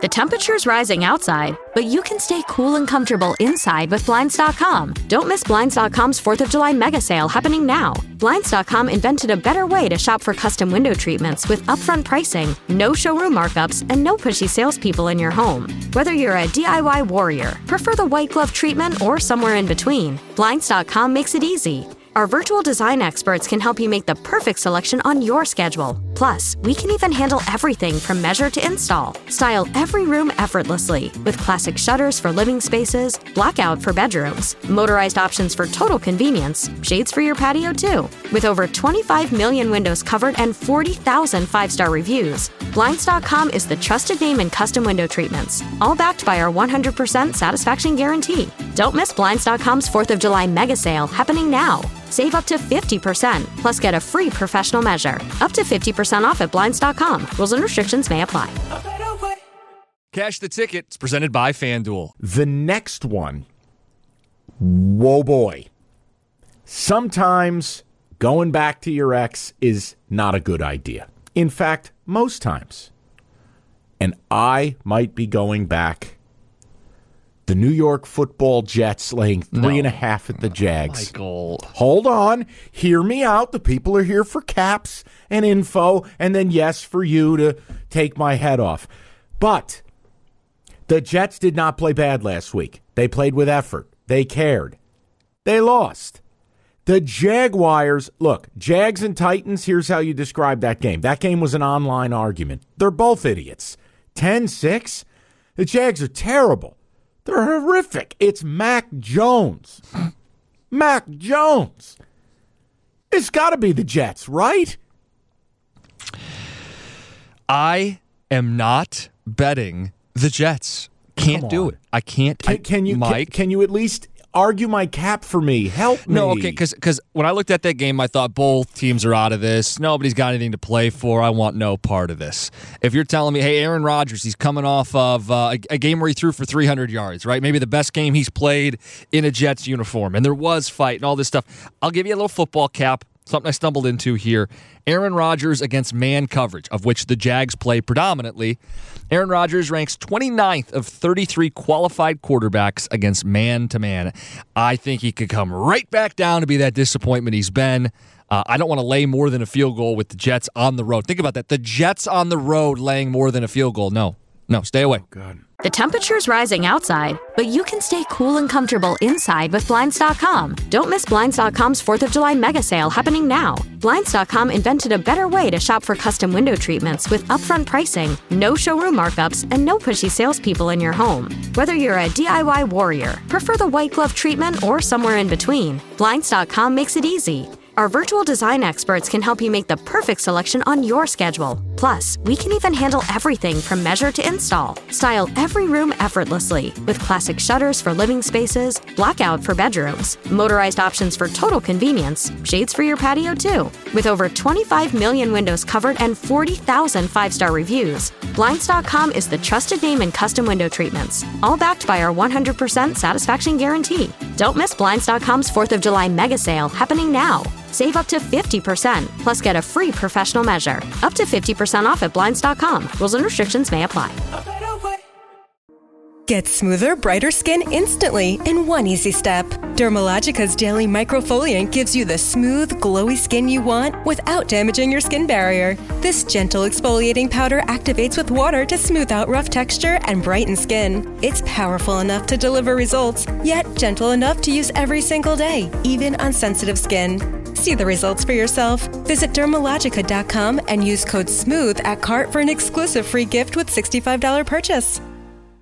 The temperature's rising outside, but you can stay cool and comfortable inside with Blinds.com. Don't miss Blinds.com's 4th of July mega sale happening now. Blinds.com invented a better way to shop for custom window treatments with upfront pricing, no showroom markups, and no pushy salespeople in your home. Whether you're a DIY warrior, prefer the white glove treatment, or somewhere in between, Blinds.com makes it easy. Our virtual design experts can help you make the perfect selection on your schedule. Plus, we can even handle everything from measure to install. Style every room effortlessly with classic shutters for living spaces, blackout for bedrooms, motorized options for total convenience, shades for your patio too. With over 25 million windows covered and 40,000 five-star reviews, Blinds.com is the trusted name in custom window treatments, all backed by our 100% satisfaction guarantee. Don't miss Blinds.com's 4th of July mega sale happening now. Save up to 50%, plus get a free professional measure. Up to 50% off at Blinds.com. Rules and restrictions may apply. Cash the Ticket. It's presented by FanDuel. The next one, whoa boy. Sometimes going back to your ex is not a good idea. In fact, most times. And I might be going back. The New York Football Jets laying 3.5 at the Jags. Michael. Hold on. Hear me out. The people are here for caps and info, and then, yes, for you to take my head off. But the Jets did not play bad last week. They played with effort. They cared. They lost. The Jaguars, look, Jags and Titans, here's how you describe that game. That game was an online argument. They're both idiots. 10-6. The Jags are terrible. They're horrific. It's Mac Jones. Mac Jones. It's got to be the Jets, right? I am not betting the Jets. Can't do it. I can't. Can you, Mike? Can you at least argue my cap for me? Help me. No, okay, because when I looked at that game, I thought both teams are out of this. Nobody's got anything to play for. I want no part of this. If you're telling me, hey, Aaron Rodgers, he's coming off of a game where he threw for 300 yards, right? Maybe the best game he's played in a Jets uniform, and there was fight and all this stuff. I'll give you a little football cap, something I stumbled into here. Aaron Rodgers against man coverage, of which the Jags play predominantly. Aaron Rodgers ranks 29th of 33 qualified quarterbacks against man-to-man. I think he could come right back down to be that disappointment he's been. I don't want to lay more than a field goal with the Jets on the road. Think about that. The Jets on the road laying more than a field goal. No, stay away. Oh, God. The temperature's rising outside, but you can stay cool and comfortable inside with Blinds.com. Don't miss Blinds.com's 4th of July mega sale happening now. Blinds.com invented a better way to shop for custom window treatments with upfront pricing, no showroom markups, and no pushy salespeople in your home. Whether you're a DIY warrior, prefer the white glove treatment, or somewhere in between, Blinds.com makes it easy. Our virtual design experts can help you make the perfect selection on your schedule. Plus, we can even handle everything from measure to install. Style every room effortlessly with classic shutters for living spaces, blackout for bedrooms, motorized options for total convenience, shades for your patio too. With over 25 million windows covered and 40,000 five-star reviews, Blinds.com is the trusted name in custom window treatments, all backed by our 100% satisfaction guarantee. Don't miss Blinds.com's 4th of July mega sale happening now. Save up to 50%, plus get a free professional measure. Up to 50% off at Blinds.com. Rules and restrictions may apply. Get smoother, brighter skin instantly in one easy step. Dermalogica's daily microfoliant gives you the smooth, glowy skin you want without damaging your skin barrier. This gentle exfoliating powder activates with water to smooth out rough texture and brighten skin. It's powerful enough to deliver results, yet gentle enough to use every single day, even on sensitive skin. See the results for yourself. Visit Dermalogica.com and use code SMOOTH at cart for an exclusive free gift with $65 purchase.